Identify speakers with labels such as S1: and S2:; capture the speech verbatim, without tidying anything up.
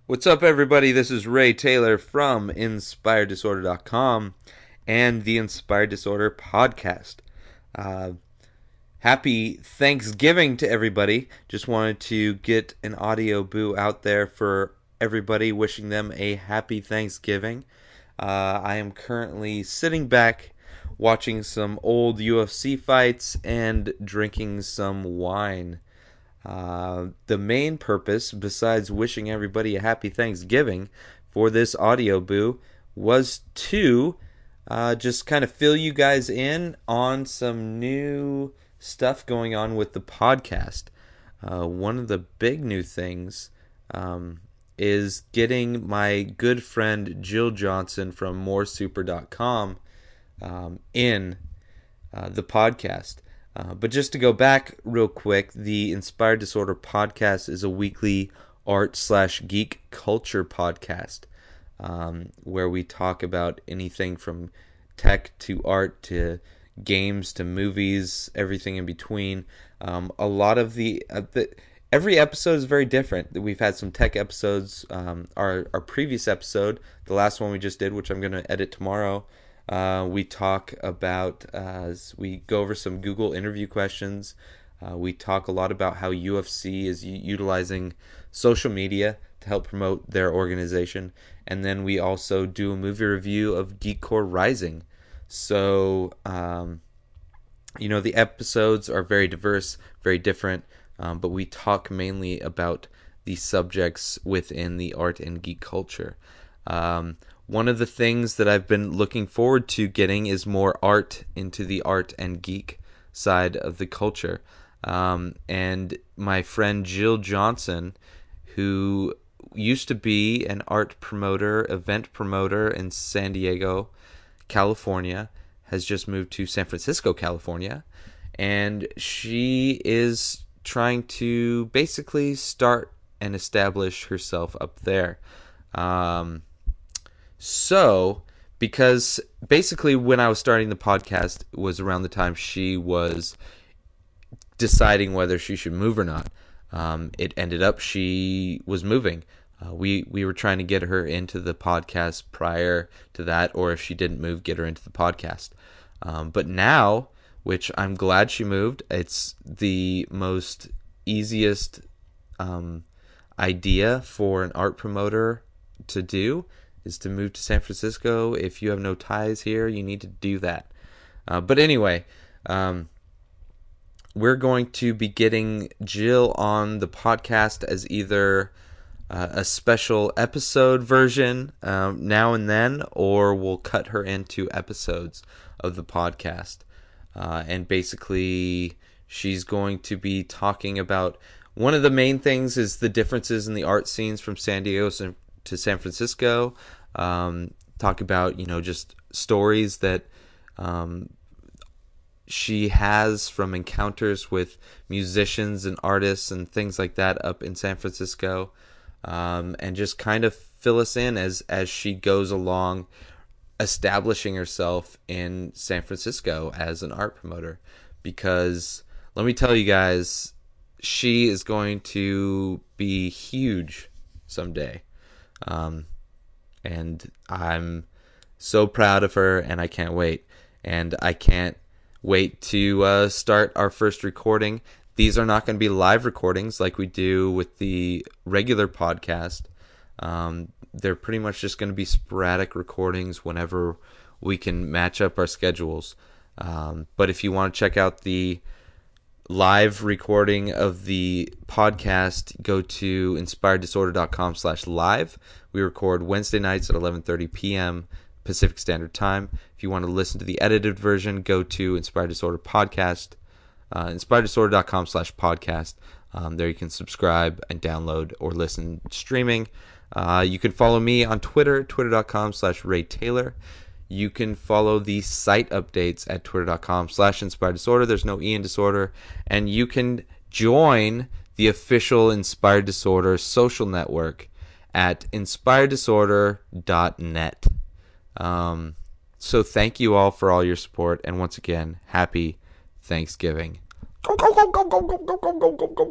S1: What's up, everybody? This is Ray Taylor from Inspired Disorder dot com and the Inspired Disorder podcast. Uh, happy Thanksgiving to everybody. Just wanted to get an audio boo out there for everybody, wishing them a happy Thanksgiving. Uh, I am currently sitting back watching some old U F C fights and drinking some wine. Uh, the main purpose, besides wishing everybody a happy Thanksgiving for this audio boo, was to uh, just kind of fill you guys in on some new stuff going on with the podcast. Uh, one of the big new things um, is getting my good friend Jill Johnson from more super dot com um, in uh, the podcast. Uh, but just to go back real quick, the Inspired Disorder podcast is a weekly art slash geek culture podcast um, where we talk about anything from tech to art to games to movies, everything in between. Um, a lot of the, uh, the every episode is very different. We've had some tech episodes. Um, our our previous episode, the last one we just did, which I'm going to edit tomorrow. Uh, we talk about, uh, we go over some Google interview questions. Uh, we talk a lot about how U F C is u- utilizing social media to help promote their organization. And then we also do a movie review of Geek Core Rising. So, um, you know, the episodes are very diverse, very different, um, but we talk mainly about the subjects within the art and geek culture. Um, One of the things that I've been looking forward to getting is more art into the art and geek side of the culture. Um, and my friend Jill Johnson, who used to be an art promoter, event promoter in San Diego, California, has just moved to San Francisco, California. And she is trying to basically start and establish herself up there. Um... So, because basically when I was starting the podcast was around the time she was deciding whether she should move or not. Um, it ended up she was moving. Uh, we we were trying to get her into the podcast prior to that, or if she didn't move, get her into the podcast. Um, but now, which I'm glad she moved, it's the most easiest um, idea for an art promoter to do is to move to San Francisco. If you have no ties here, you need to do that. Uh, but anyway, um, we're going to be getting Jill on the podcast as either uh, a special episode version um, now and then, or we'll cut her into episodes of the podcast. Uh, and basically, she's going to be talking about, one of the main things is the differences in the art scenes from San Diego to San Francisco. Um, talk about, you know, just stories that um, she has from encounters with musicians and artists and things like that up in San Francisco, um, and just kind of fill us in as as she goes along establishing herself in San Francisco as an art promoter. Because let me tell you guys, she is going to be huge someday. Um, and I'm so proud of her, and I can't wait. And I can't wait to uh, start our first recording. These are not going to be live recordings like we do with the regular podcast. Um, they're pretty much just going to be sporadic recordings whenever we can match up our schedules. Um, but if you want to check out the live recording of the podcast, go to inspired disorder dot com slash live. We record Wednesday nights at eleven thirty p.m. Pacific Standard Time. If you want to listen to the edited version, go to Inspired Disorder Podcast, uh, inspired disorder dot com slash podcast. Um, there you can subscribe and download or listen streaming. Uh, you can follow me on Twitter, twitter dot com slash Ray Taylor. You can follow the site updates at twitter dot com slash inspired disorder. There's no E in disorder. And you can join the official Inspired Disorder social network at inspired disorder dot net. Um, so thank you all for all your support. And once again, happy Thanksgiving. Go, go, go, go, go, go, go, go, go, go.